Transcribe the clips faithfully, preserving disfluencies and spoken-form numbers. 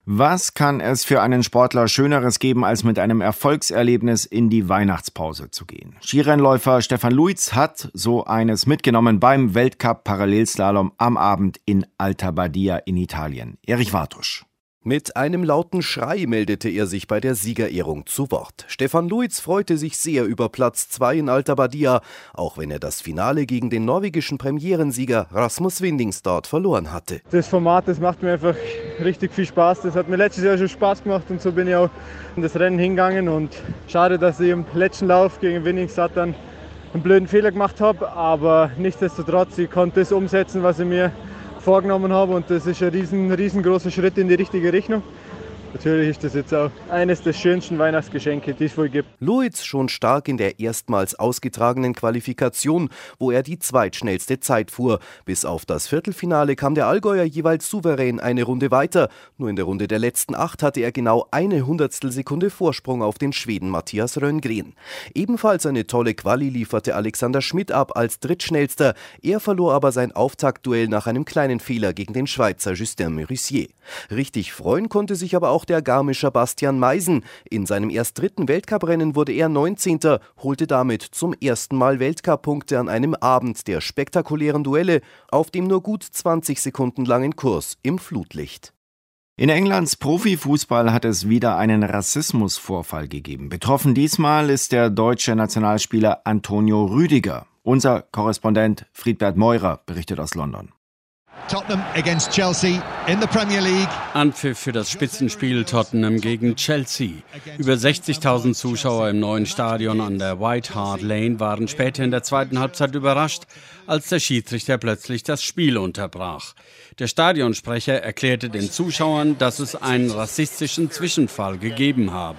Was kann es für einen Sportler Schöneres geben, als mit einem Erfolgserlebnis in die Weihnachtspause zu gehen? Skirennläufer Stefan Luiz hat so eines mitgenommen beim Weltcup-Parallelslalom am Abend in Alta Badia in Italien. Erich Wartusch. Mit einem lauten Schrei meldete er sich bei der Siegerehrung zu Wort. Stefan Luiz freute sich sehr über Platz zwei in Alta Badia, auch wenn er das Finale gegen den norwegischen Premierensieger Rasmus Windingstad verloren hatte. Das Format, das macht mir einfach richtig viel Spaß. Das hat mir letztes Jahr schon Spaß gemacht und so bin ich auch in das Rennen hingegangen. Und schade, dass ich im letzten Lauf gegen Windingstad dann einen blöden Fehler gemacht habe, aber nichtsdestotrotz, ich konnte das umsetzen, was ich mir vorgenommen habe, und das ist ein riesen, riesengroßer Schritt in die richtige Richtung. Natürlich ist das jetzt auch eines der schönsten Weihnachtsgeschenke, die es wohl gibt. Luiz schon stark in der erstmals ausgetragenen Qualifikation, wo er die zweitschnellste Zeit fuhr. Bis auf das Viertelfinale kam der Allgäuer jeweils souverän eine Runde weiter. Nur in der Runde der letzten acht hatte er genau eine Hundertstelsekunde Vorsprung auf den Schweden Mattias Rönngren. Ebenfalls eine tolle Quali lieferte Alexander Schmidt ab als drittschnellster. Er verlor aber sein Auftaktduell nach einem kleinen Fehler gegen den Schweizer Justin Merissier. Richtig freuen konnte sich aber auch der Garmischer Bastian Meisen. In seinem erst dritten Weltcuprennen wurde er neunzehnter, holte damit zum ersten Mal Weltcup-Punkte an einem Abend der spektakulären Duelle auf dem nur gut zwanzig Sekunden langen Kurs im Flutlicht. In Englands Profifußball hat es wieder einen Rassismusvorfall gegeben. Betroffen diesmal ist der deutsche Nationalspieler Antonio Rüdiger. Unser Korrespondent Friedbert Meurer berichtet aus London. Tottenham against Chelsea in the Premier League. Anpfiff für das Spitzenspiel Tottenham gegen Chelsea. Über sechzigtausend Zuschauer im neuen Stadion an der White Hart Lane waren später in der zweiten Halbzeit überrascht, als der Schiedsrichter plötzlich das Spiel unterbrach. Der Stadionsprecher erklärte den Zuschauern, dass es einen rassistischen Zwischenfall gegeben habe.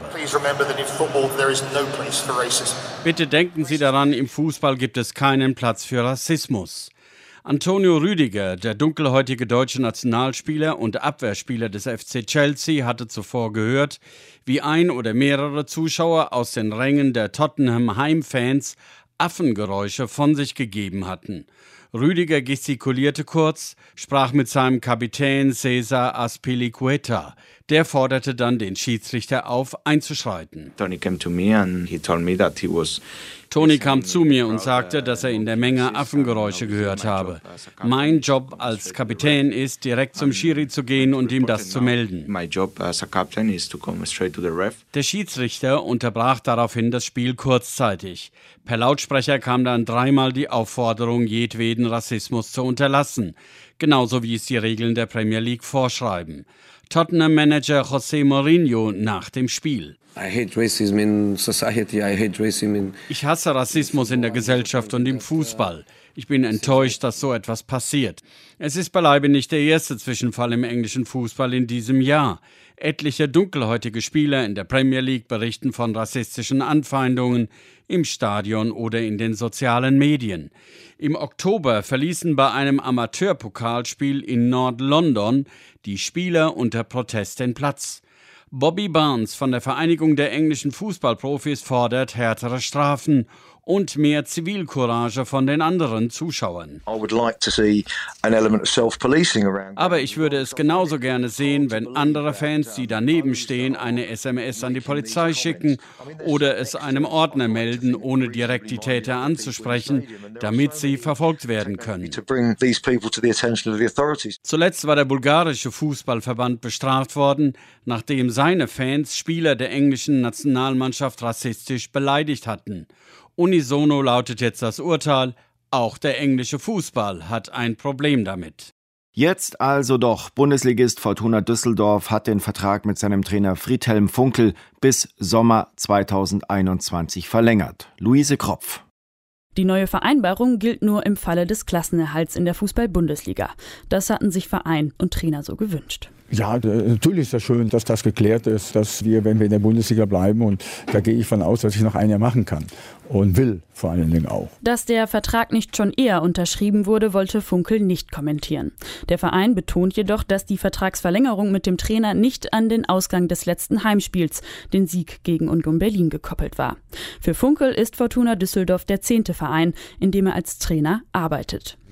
Bitte denken Sie daran, im Fußball gibt es keinen Platz für Rassismus. Antonio Rüdiger, der dunkelhäutige deutsche Nationalspieler und Abwehrspieler des F C Chelsea, hatte zuvor gehört, wie ein oder mehrere Zuschauer aus den Rängen der Tottenham Heimfans Affengeräusche von sich gegeben hatten. Rüdiger gestikulierte kurz, sprach mit seinem Kapitän Cesar Azpilicueta. Der forderte dann den Schiedsrichter auf, einzuschreiten. Tony came to me and he told me that he was Tony kam zu mir und sagte, dass er in der Menge Affengeräusche gehört habe. Mein Job als Kapitän ist, direkt zum Schiri zu gehen und ihm das zu melden. Der Schiedsrichter unterbrach daraufhin das Spiel kurzzeitig. Per Lautsprecher kam dann dreimal die Aufforderung, jedweden Rassismus zu unterlassen. Genauso wie es die Regeln der Premier League vorschreiben. Tottenham-Manager José Mourinho nach dem Spiel. Ich hasse Rassismus in der Gesellschaft und im Fußball. Ich bin enttäuscht, dass so etwas passiert. Es ist beileibe nicht der erste Zwischenfall im englischen Fußball in diesem Jahr. Etliche dunkelhäutige Spieler in der Premier League berichten von rassistischen Anfeindungen im Stadion oder in den sozialen Medien. Im Oktober verließen bei einem Amateurpokalspiel in Nord-London die Spieler unter Protest den Platz. Bobby Barnes von der Vereinigung der englischen Fußballprofis fordert härtere Strafen und mehr Zivilcourage von den anderen Zuschauern. Aber ich würde es genauso gerne sehen, wenn andere Fans, die daneben stehen, eine S M S an die Polizei schicken oder es einem Ordner melden, ohne direkt die Täter anzusprechen, damit sie verfolgt werden können. Zuletzt war der bulgarische Fußballverband bestraft worden, nachdem seine Fans Spieler der englischen Nationalmannschaft rassistisch beleidigt hatten. Unisono lautet jetzt das Urteil, auch der englische Fußball hat ein Problem damit. Jetzt also doch, Bundesligist Fortuna Düsseldorf hat den Vertrag mit seinem Trainer Friedhelm Funkel bis Sommer zweitausendeinundzwanzig verlängert. Luise Kropf. Die neue Vereinbarung gilt nur im Falle des Klassenerhalts in der Fußball-Bundesliga. Das hatten sich Verein und Trainer so gewünscht. Ja, natürlich ist das schön, dass das geklärt ist, dass wir, wenn wir in der Bundesliga bleiben, und da gehe ich von aus, dass ich noch ein Jahr machen kann und will vor allen Dingen auch. Dass der Vertrag nicht schon eher unterschrieben wurde, wollte Funkel nicht kommentieren. Der Verein betont jedoch, dass die Vertragsverlängerung mit dem Trainer nicht an den Ausgang des letzten Heimspiels, den Sieg gegen Union Berlin, gekoppelt war. Für Funkel ist Fortuna Düsseldorf der zehnte Verein, in dem er als Trainer arbeitet.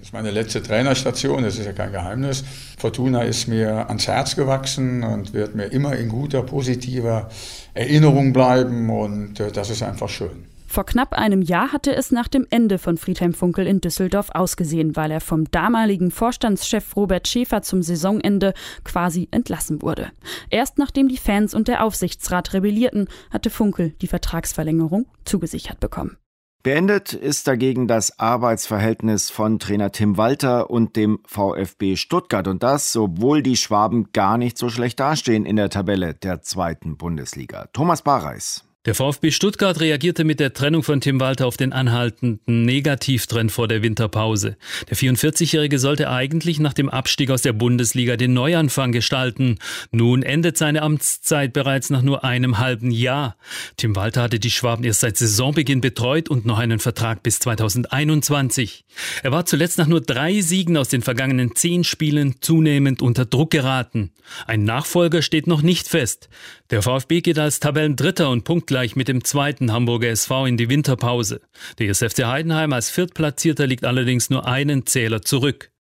Das ist meine letzte Trainerstation, das ist ja kein Geheimnis. Fortuna ist mir ans Herz gewachsen und wird mir immer in guter, positiver Erinnerung bleiben und das ist einfach schön. Vor knapp einem Jahr hatte es nach dem Ende von Friedhelm Funkel in Düsseldorf ausgesehen, weil er vom damaligen Vorstandschef Robert Schäfer zum Saisonende quasi entlassen wurde. Erst nachdem die Fans und der Aufsichtsrat rebellierten, hatte Funkel die Vertragsverlängerung zugesichert bekommen. Beendet ist dagegen das Arbeitsverhältnis von Trainer Tim Walter und dem VfB Stuttgart. Und das, obwohl die Schwaben gar nicht so schlecht dastehen in der Tabelle der zweiten Bundesliga. Thomas Barreis. Der VfB Stuttgart reagierte mit der Trennung von Tim Walter auf den anhaltenden Negativtrend vor der Winterpause. Der vierundvierzigjährige sollte eigentlich nach dem Abstieg aus der Bundesliga den Neuanfang gestalten. Nun endet seine Amtszeit bereits nach nur einem halben Jahr. Tim Walter hatte die Schwaben erst seit Saisonbeginn betreut und noch einen Vertrag bis zweitausendeinundzwanzig. Er war zuletzt nach nur drei Siegen aus den vergangenen zehn Spielen zunehmend unter Druck geraten. Ein Nachfolger steht noch nicht fest. Der VfB geht als Tabellendritter und punktgleich mit dem zweiten Hamburger S V in die Winterpause. Der erste F C Heidenheim als Viertplatzierter liegt allerdings nur einen Zähler zurück.